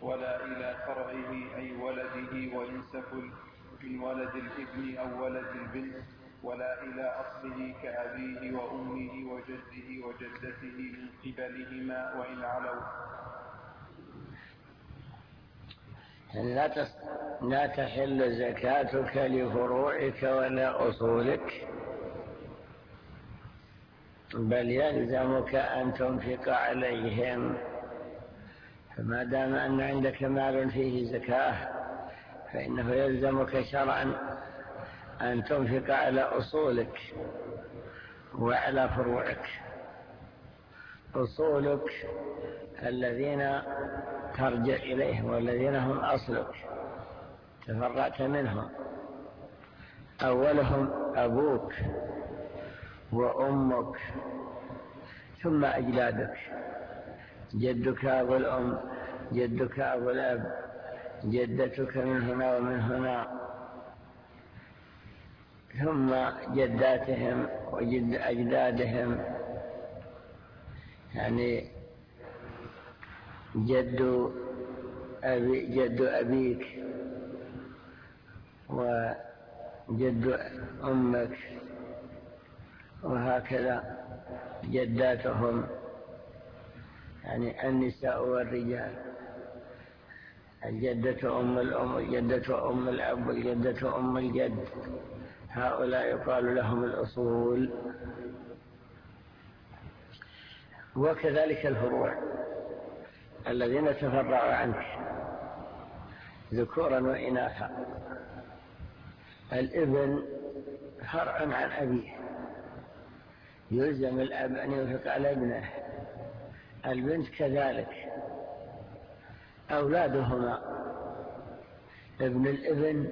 ولا إلى فرعه أي ولده وإن سفل من ولد الابن أو ولد البنت، ولا إلى أصله كأبيه وأمه وجده وجدته من قبلهما وإن علوا. يعني لا تحل زكاتك لفروعك ولا أصولك، بل يلزمك أن تنفق عليهم. فما دام أن عندك مال فيه زكاة فإنه يلزمك شرعا أن تنفق على أصولك وعلى فروعك. أصولك الذين ترجع إليهم والذين هم أصلك تفرعت منهم، أولهم أبوك وأمك ثم أجدادك، جدك أبو الأم، جدك أبو الأب، جدتك من هنا ومن هنا، ثم جداتهم وجد أجدادهم، يعني جد أبيك وجد أمك، وهكذا جداتهم، يعني النساء والرجال، الجدة أم الأم والجدة أم الأب والجدة أم الجد، هؤلاء يقال لهم الأصول. وكذلك الفروع الذين تفرعوا عنك ذكورا وإناثا. الابن فرع عن أبيه، يلزم الأب أن ينفق على ابنه. البنت كذلك، أولادهما ابن الابن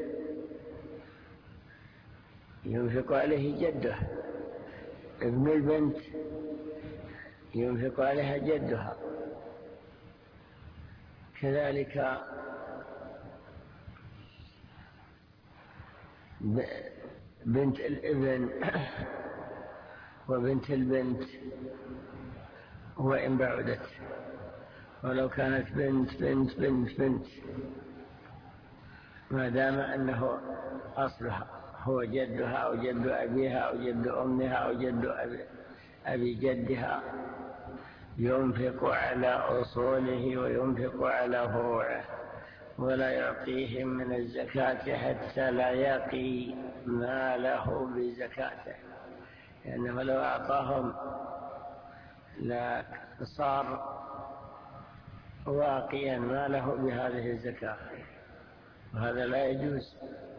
ينفق عليه جده، ابن البنت ينفق عليها جدها، كذلك بنت الابن وبنت البنت وإن بعدت، ولو كانت بنت بنت بنت بنت ما دام أنه أصلها هو جدها أو جد أبيها أو جد أمها أو جد أبي جدها، ينفق على أصوله وينفق على فروعه، ولا يعطيهم من الزكاة حتى لا يقي ماله بزكاته، لأنه لو أعطاهم لا صار واقيا ماله بهذه الزكاة، وهذا لا يجوز.